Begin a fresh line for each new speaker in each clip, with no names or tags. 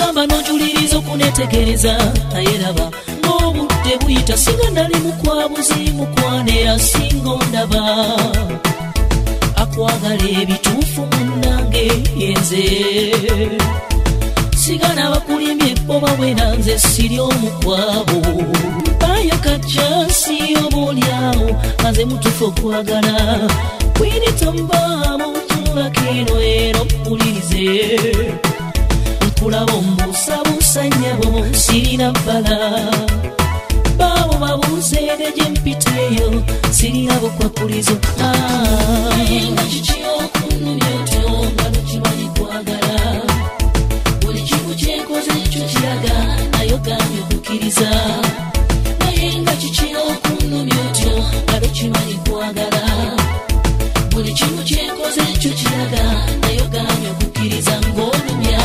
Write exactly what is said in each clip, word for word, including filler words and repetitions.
Gamba n'ojuliriza okunetegereza naye laba ng'obudde buyita singa nali mukwabuzi mukwanera singa ondaba akwagala ebituufu munnange yenze sigana bakulimye boba bwena nze siri omukwabo mpaya kajjansi oboolyawo nze mutuufu okwagala kwinitambaamu tulakino era ompulirize nkulaba ombuusabuusa nnyabo sirina bbala baabo babuuzeere gye mpiteeyo sirina bukwakulizo naye nga kiki okunnumya otyo nga lukimanyi kwagala buli kimu kyenkoze ekyo kiraga nayo gambye okukkiriza naye nga kiki okunnumya otyo nga lukimanyi kwagala buli kimu kyenkoze ekyo kiraga nayo gambye okukkiriza ng'olumya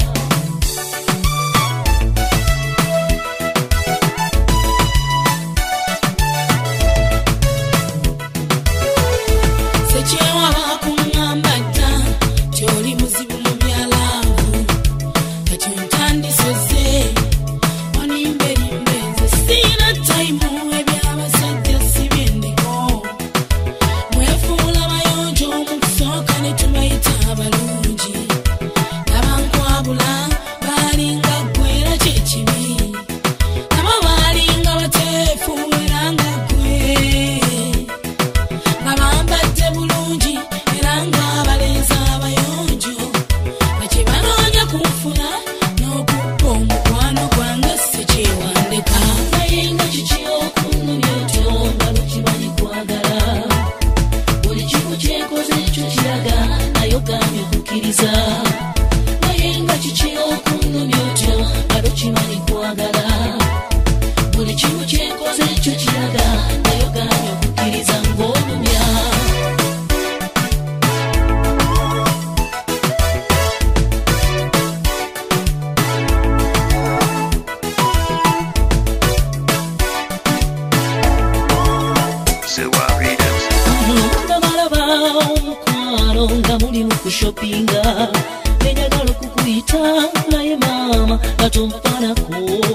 shoppinga nenyagala okukuyita naye maama gatompanako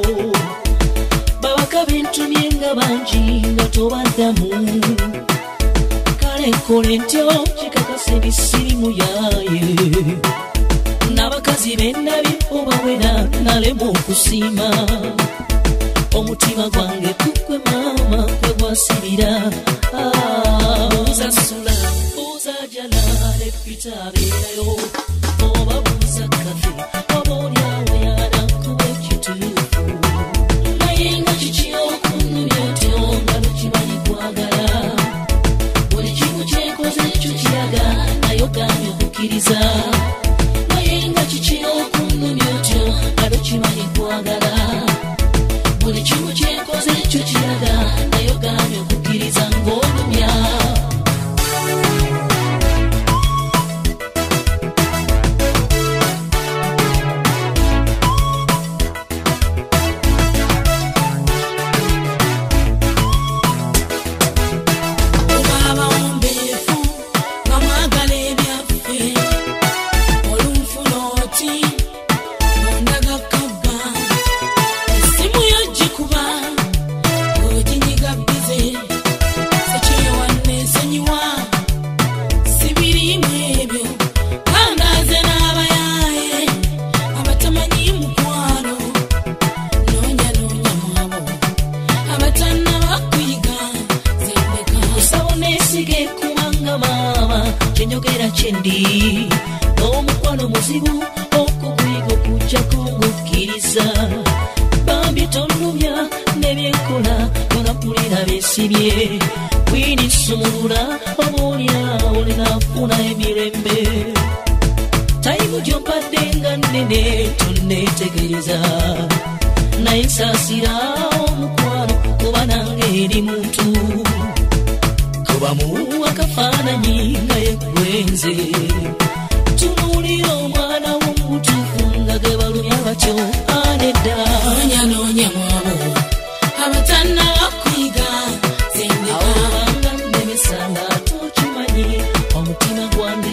babaka bentumye nga bangi nga tobaddamu kale nkole ntyo kikakasa ebisirimu yaye n'abakazi bendabye obawera nalema okusiima omutima gwange kukwe maama kwe gwasibira uzasula uzajala lepita abeerayo oba buuza kafe oba olyawo yanakuba ekituufu naye nga kiki okunnumya otyo nga lukimanyi kwagala buli kimu kyenkoze ekyo kiraga nayo gambye okukkiriza naye nga kiki okunnumya otyo nga lukimanyi kwagala buli kimu kyenkoze ekyo kiraga nayo gambye okukkiriza ng'olumya chendi omukwano muzibu okukuyiga okujjako ng'okkiriza bambi tonnumya nebyenkola yonampulira beesibye winisumulula obaolyawo lenaafuna emirembe tayimu gyompadde nga nnene tonneetegereza naye nsaasira omukwano kuba nange eri muntu kubamu akafaananyi nga yegwenze tunuulira omwana w'omutuufu nga ge balumya batyo anedda noonya mwabo abatanna bakuyiga zendeka awanga nnemesa nga tokimanyi omutima gwange